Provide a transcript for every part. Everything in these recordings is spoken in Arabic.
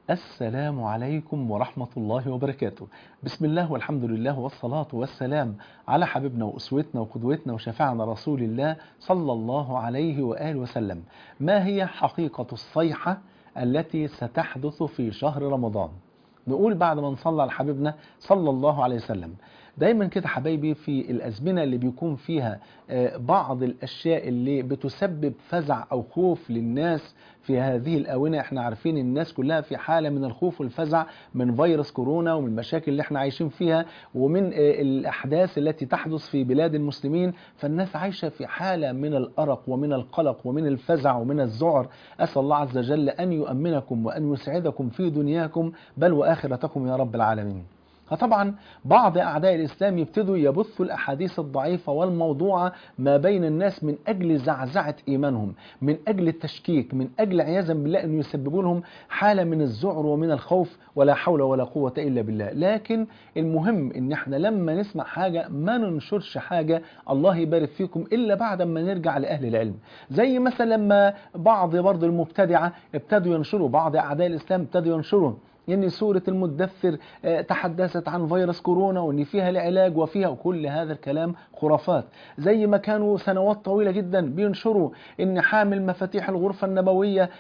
السلام عليكم ورحمة الله وبركاته. بسم الله والحمد لله والصلاة والسلام على حبيبنا وأسوتنا وقدوتنا وشفاعنا رسول الله صلى الله عليه وآله وسلم. ما هي حقيقة الصيحة التي ستحدث في شهر رمضان؟ نقول بعد ما نصلي على حبيبنا صلى الله عليه وسلم. دايما كده حبايبي في الأزمنة اللي بيكون فيها بعض الأشياء اللي بتسبب فزع أو خوف للناس، في هذه الآونة احنا عارفين الناس كلها في حالة من الخوف والفزع من فيروس كورونا ومن المشاكل اللي احنا عايشين فيها ومن الأحداث التي تحدث في بلاد المسلمين، فالناس عايشة في حالة من الأرق ومن القلق ومن الفزع ومن الذعر. أسأل الله عز وجل أن يؤمنكم وأن يسعدكم في دنياكم بل وآخرتكم يا رب العالمين. فطبعا بعض أعداء الإسلام يبتدوا يبثوا الأحاديث الضعيفة والموضوعة ما بين الناس من أجل زعزعة إيمانهم، من أجل التشكيك، من أجل عياذا بالله أن يسببوا لهم حالة من الذعر ومن الخوف، ولا حول ولا قوة إلا بالله. لكن المهم أن احنا لما نسمع حاجة ما ننشرش حاجة الله يبارك فيكم إلا بعد ما نرجع لأهل العلم. زي مثلا لما بعض برضو المبتدعة ابتدوا ينشروا، بعض أعداء الإسلام ابتدوا ينشروا إن سورة المدثر تحدثت عن فيروس كورونا وإن فيها العلاج وفيها، وكل هذا الكلام خرافات. زي ما كانوا سنوات طويلة جدا بينشروا إن حامل مفاتيح الغرفة النبوية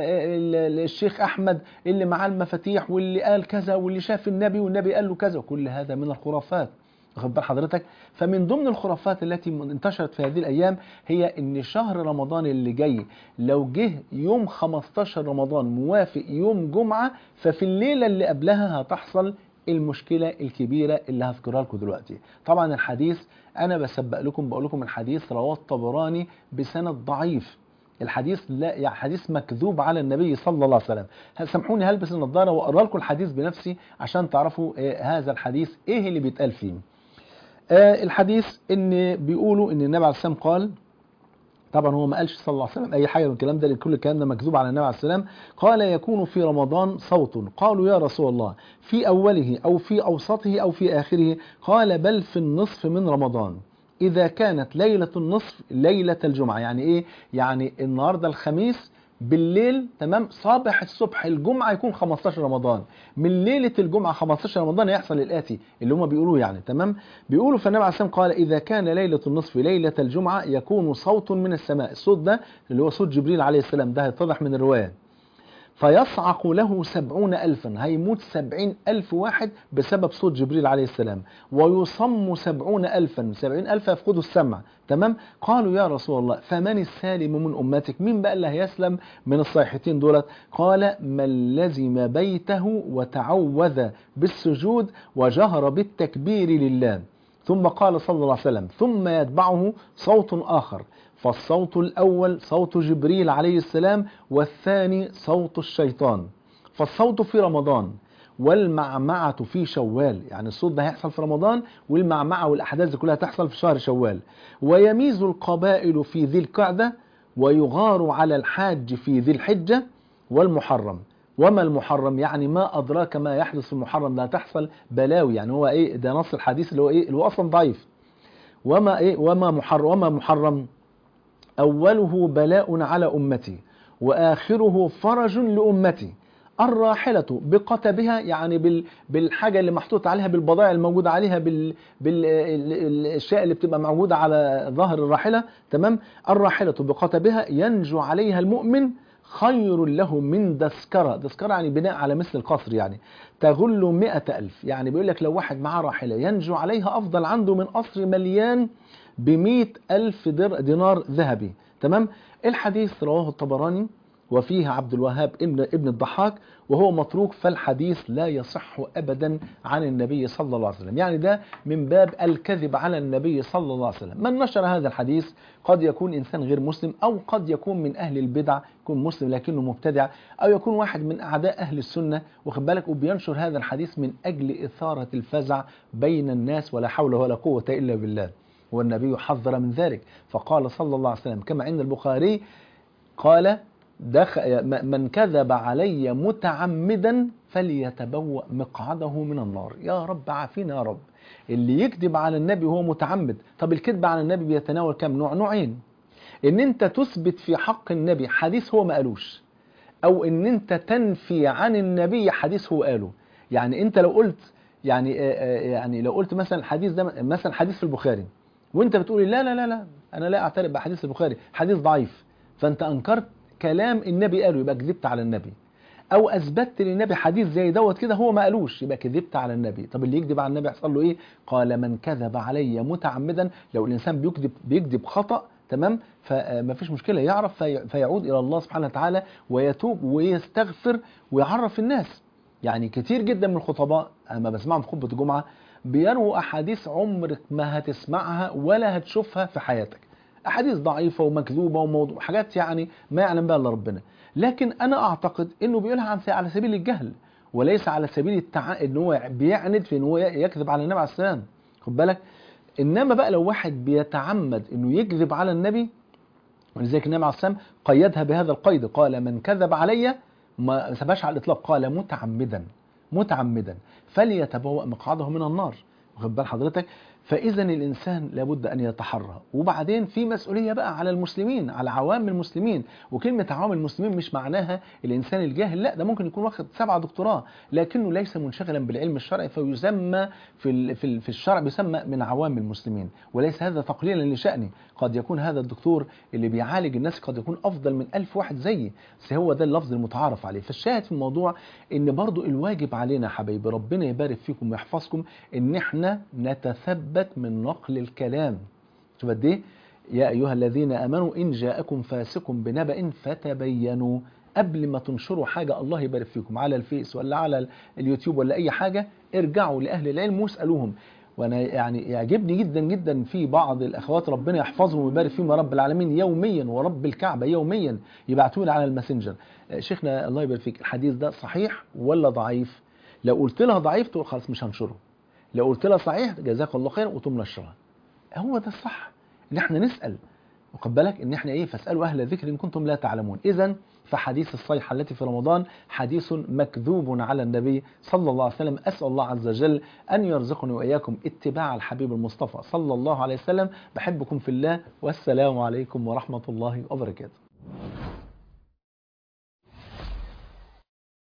الشيخ أحمد اللي معاه المفاتيح واللي قال كذا واللي شاف النبي والنبي قال له كذا، وكل هذا من الخرافات. واخد بال حضرتك؟ فمن ضمن الخرافات التي انتشرت في هذه الأيام هي إن شهر رمضان اللي جاي لو جه يوم 15 رمضان موافق يوم جمعة، ففي الليلة اللي قبلها هتحصل المشكلة الكبيرة اللي هذكرها لكم دلوقتي. طبعا الحديث أنا بسبق لكم، بقول لكم الحديث رواه الطبراني بسند ضعيف. الحديث لا يعني حديث مكذوب على النبي صلى الله عليه وسلم. سامحوني هلبس النضارة وأقرأ لكم الحديث بنفسي عشان تعرفوا هذا الحديث إيه اللي بيتقال فيه. الحديث ان بيقولوا ان النبي عليه السلام قال، طبعا هو ما قالش صلى الله عليه وسلم اي حاجه من الكلام ده، كل الكلام ده مكذوب على النبي عليه السلام. قال: يكون في رمضان صوت. قالوا: يا رسول الله في اوله او في اوسطه او في اخره؟ قال: بل في النصف من رمضان، اذا كانت ليله النصف ليله الجمعه. يعني ايه؟ يعني النهارده الخميس بالليل، تمام، صباح الصبح الجمعة يكون 15 رمضان، من ليلة الجمعة 15 رمضان يحصل الآتي اللي هم بيقولوه يعني، تمام. بيقولوا فالنبي عليه السلام قال: إذا كان ليلة النصف ليلة الجمعة يكون صوت من السماء. الصوت ده اللي هو صوت جبريل عليه السلام، ده هيتضح من الرواية. فيصعق له 70,000، هيموت 70,000 واحد بسبب صوت جبريل عليه السلام. ويصم 70,000، 70,000 يفقدوا السمع، تمام. قالوا: يا رسول الله فمن السالم من أمتك؟ مين بقى اللي هيسلم من الصيحتين دولت؟ قال: من لزم بيته وتعوذ بالسجود وجهر بالتكبير لله. ثم قال صلى الله عليه وسلم: ثم يتبعه صوت آخر، فالصوت الأول صوت جبريل عليه السلام، والثاني صوت الشيطان. فالصوت في رمضان والمعمعة في شوال، يعني الصوت ده هيحصل في رمضان والمعمعة والأحداث دي كلها تحصل في شهر شوال. ويميز القبائل في ذي القعدة، ويغار على الحاج في ذي الحجة والمحرم. وما المحرم؟ يعني ما أدراك ما يحدث في المحرم، ده هتحصل بلاوي. يعني هو إيه ده؟ نص الحديث اللي هو إيه، اللي هو أصلا ضعيف. وما محرم؟ أوله بلاء على أمتي وآخره فرج لأمتي. الراحلة بقتبها، يعني بالحاجة اللي محطوط عليها، بالبضائع الموجودة عليها، بالأشياء اللي بتبقى موجودة على ظهر الراحلة، تمام. الراحلة بقتبها ينجو عليها المؤمن خير له من دسكرة. دسكرة يعني بناء على مثل القصر، يعني تغل 100,000. يعني بيقول لك لو واحد معاه راحلة ينجو عليها أفضل عنده من قصر مليان ب100,000 دينار ذهبي، تمام. الحديث رواه الطبراني وفيه عبد الوهاب ابن الضحاك وهو متروك، فالحديث لا يصح أبدا عن النبي صلى الله عليه وسلم. يعني ده من باب الكذب على النبي صلى الله عليه وسلم. من نشر هذا الحديث قد يكون إنسان غير مسلم، أو قد يكون من أهل البدع، يكون مسلم لكنه مبتدع، أو يكون واحد من أعداء أهل السنة، واخد بالك، وبينشر هذا الحديث من أجل إثارة الفزع بين الناس، ولا حول ولا قوة إلا بالله. والنبي حذر من ذلك، فقال صلى الله عليه وسلم كما عند البخاري قال: من كذب علي متعمدا فليتبوأ مقعده من النار. يا رب عافينا يا رب. اللي يكذب على النبي وهو متعمد. طب الكذب على النبي بيتناول كم نوع؟ نوعين: ان انت تثبت في حق النبي حديث هو ما قالوش، او ان انت تنفي عن النبي حديث هو قاله. يعني انت لو قلت يعني لو قلت مثلا الحديث ده مثلا حديث في البخاري، وانت بتقولي لا لا لا لا انا لا اعترف بحديث البخاري، حديث ضعيف، فانت انكرت كلام النبي قاله، يبقى كذبت على النبي. او اثبتت للنبي حديث زي دوت كده هو ما قالوش، يبقى كذبت على النبي. طب اللي يكذب على النبي يحصل له ايه؟ قال من كذب علي متعمدا. لو الانسان بيكذب خطأ، تمام، فما فيش مشكله، يعرف فيعود الى الله سبحانه وتعالى ويتوب ويستغفر ويعرف الناس. يعني كتير جدا من الخطباء اما بسمعهم في خطبه الجمعه بيروا احاديث عمرك ما هتسمعها ولا هتشوفها في حياتك، احاديث ضعيفه ومكذوبه وموضوع حاجات يعني ما يعلم بها الا ربنا. لكن انا اعتقد انه بيقولها على سبيل الجهل، وليس على سبيل ان هو بيعند في ان هو يكذب على النبي عليه السلام، خد بالك. انما بقى لو واحد بيتعمد انه يكذب على النبي، ولذلك النبي عليه السلام قيدها بهذا القيد، قال من كذب علي، ما سباش على الاطلاق، قال متعمدا، متعمدا فليتبوأ مقعده من النار، واخد بال حضرتك. فاذا الانسان لابد ان يتحرى. وبعدين في مسؤوليه بقى على المسلمين، على عوام المسلمين. وكلمه عوام المسلمين مش معناها الانسان الجاهل، لا، ده ممكن يكون واخد 7 دكتوراه لكنه ليس منشغلا بالعلم الشرعي، فيسمى في الشرع بيسمى من عوام المسلمين، وليس هذا تقليلا لشأنه. قد يكون هذا الدكتور اللي بيعالج الناس قد يكون افضل من 1000 واحد زيي، بس هو ده اللفظ المتعارف عليه. فالشاهد في الموضوع ان برضو الواجب علينا يا حبايبي، ربنا يبارك فيكم ويحفظكم، ان احنا نتثبت من نقل الكلام. شوف قد ايه، يا ايها الذين امنوا ان جاءكم فاسق بنبأ فتبينوا. قبل ما تنشروا حاجه الله يبارك فيكم على الفيس ولا على اليوتيوب ولا اي حاجه، ارجعوا لاهل العلم واسالوهم. وانا يعني يعجبني جدا جدا في بعض الاخوات ربنا يحفظهم ويبارك فيهم يا رب العالمين، يوميا ورب الكعبه يوميا يبعتوا لي على الماسنجر، شيخنا الله يبارك فيك الحديث ده صحيح ولا ضعيف؟ لو قلت لها ضعيف تقول خلاص مش هنشره، لو قلت لها صحيح جزاك الله خير وتقوم نشرها. هو ده الصح، ان احنا نسال، واخد بالك، ان احنا ايه، فاسالوا اهل الذكر ان كنتم لا تعلمون. اذا فحديث الصيحه التي في رمضان حديث مكذوب على النبي صلى الله عليه وسلم. اسال الله عز وجل ان يرزقني واياكم اتباع الحبيب المصطفى صلى الله عليه وسلم. بحبكم في الله، والسلام عليكم ورحمه الله وبركاته.